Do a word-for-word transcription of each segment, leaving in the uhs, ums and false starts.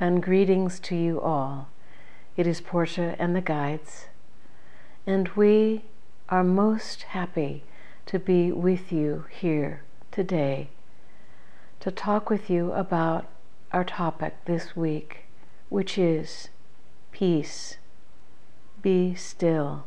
and greetings to you all. It is Portia and the guides, and we are most happy to be with you here today to talk with you about our topic this week, which is peace. Be still.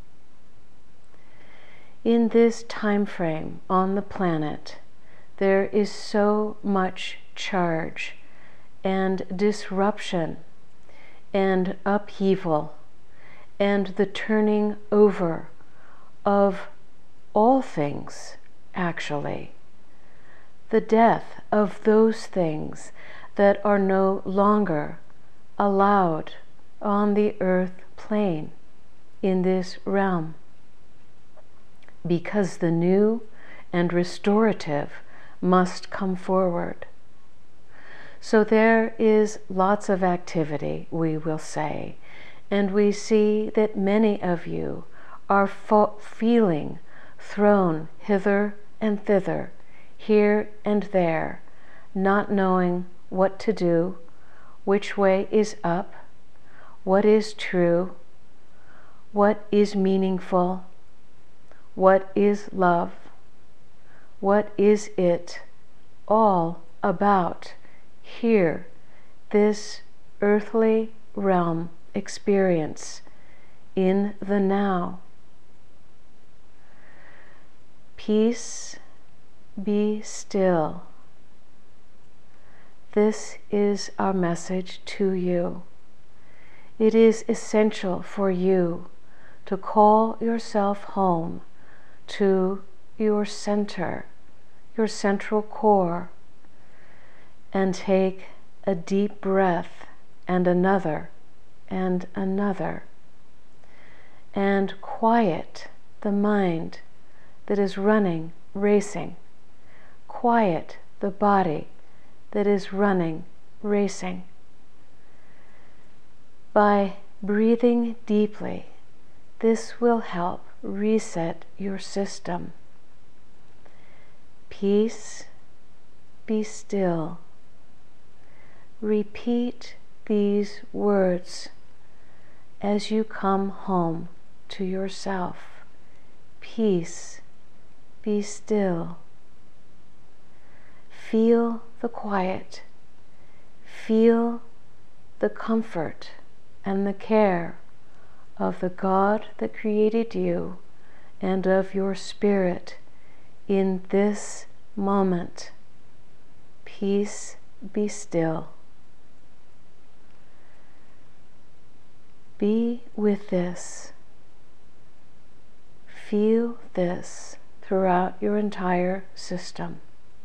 In this time frame on the planet, there is so much charge and disruption and upheaval and the turning over of all things, actually. The death of those things that are no longer allowed on the earth plane in this realm, because the new and restorative must come forward. So there is lots of activity, we will say, and we see that many of you are fo- feeling thrown hither and thither, here and there, not knowing what to do, which way is up, what is true, what is meaningful, what is love, what is it all about here, this earthly realm experience in the now. Peace, be still. This is our message to you. It is essential for you to call yourself home to your center, your central core, and take a deep breath and another and another, and quiet the mind that is running, racing. Quiet the body that is running, racing. By breathing deeply, this will help reset your system. Peace, be still. Repeat these words as you come home to yourself. Peace, be still. Feel the quiet. Feel the comfort and the care of the God that created you and of your spirit in this moment. Peace, be still. Be with this. Feel this throughout your entire system.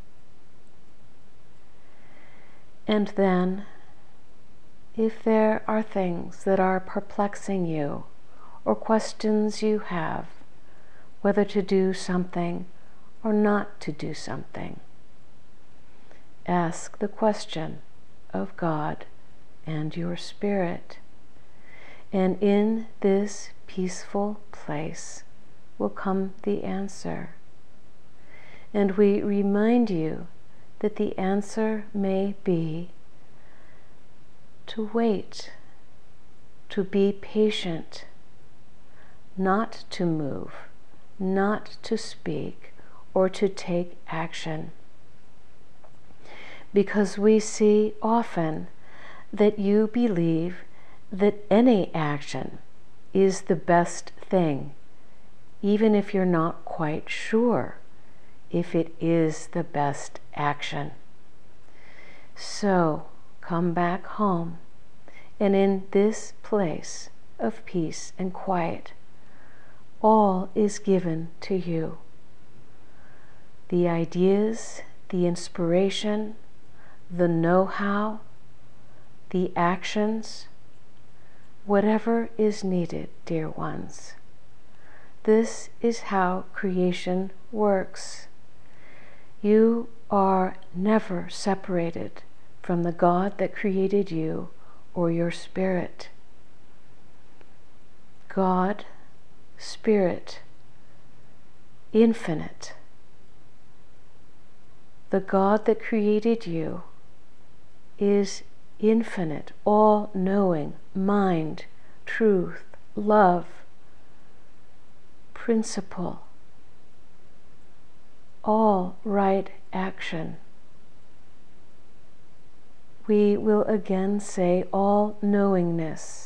And then, if there are things that are perplexing you or questions you have, whether to do something or not to do something, ask the question of God and your spirit. And in this peaceful place will come the answer. And we remind you that the answer may be to wait, to be patient, not to move, not to speak, or to take action. Because we see often that you believe that any action is the best thing, even if you're not quite sure if it is the best action. So come back home, and in this place of peace and quiet, all is given to you. The ideas, the inspiration, the know-how, the actions, whatever is needed, dear ones. This is how creation works. You are never separated from the God that created you or your spirit. God, Spirit, infinite. The God that created you is infinite, all-knowing mind, truth, love, principle, all right action. We will again say all-knowingness.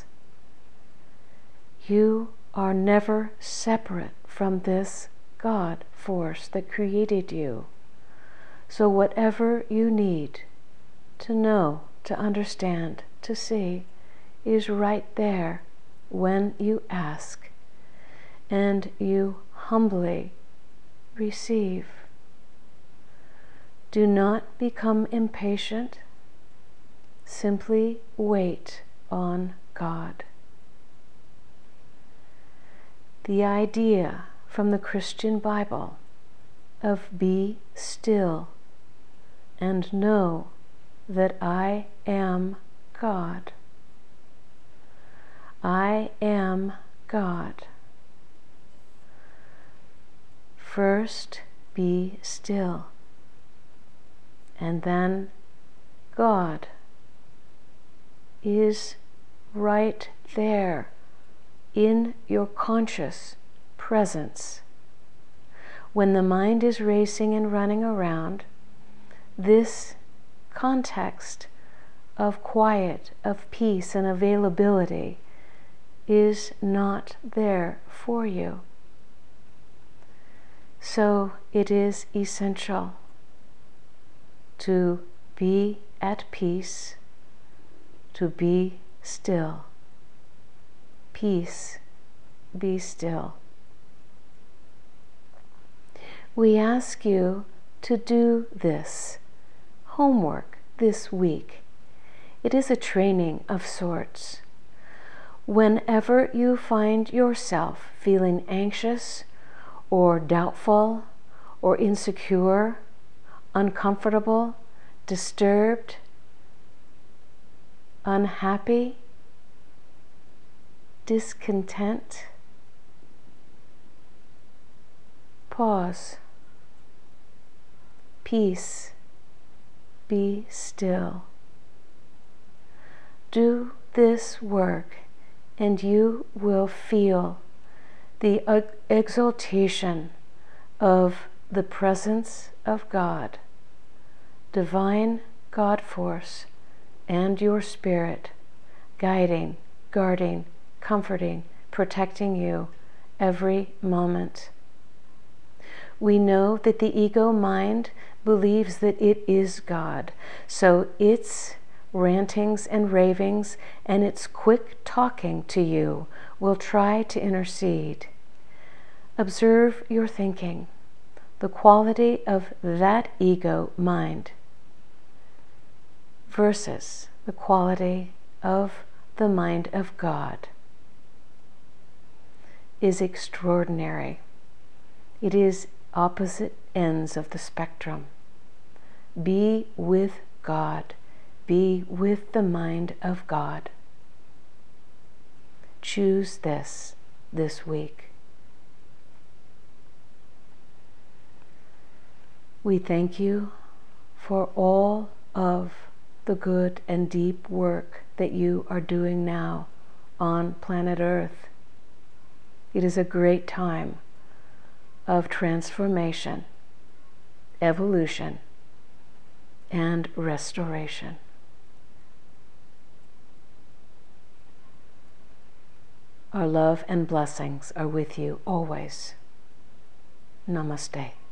You are never separate from this God force that created you. So whatever you need to know, to understand, to see, is right there when you ask and you humbly receive. Do not become impatient. Simply wait on God. The idea from the Christian Bible of be still and know that I am God. I am God. First, be still, and then God is right there in your conscious presence. When the mind is racing and running around, this context of quiet, of peace and availability is not there for you. So it is essential to be at peace, to be still. Peace, be still. We ask you to do this homework this week. It is a training of sorts. Whenever you find yourself feeling anxious or doubtful or insecure, uncomfortable, disturbed, unhappy, discontent, pause. Peace, be still. Do this work and you will feel the exaltation of the presence of God, divine God force, and your spirit guiding, guarding, comforting, protecting you every moment. We know that the ego mind believes that it is God, so its rantings and ravings and its quick talking to you will try to intercede. Observe your thinking, the quality of that ego mind versus the quality of the mind of God is extraordinary. It is opposite ends of the spectrum. Be with God. Be with the mind of God. Choose this this week. We thank you for all of the good and deep work that you are doing now on planet Earth. It is a great time of transformation, evolution, and restoration. Our love and blessings are with you always. Namaste.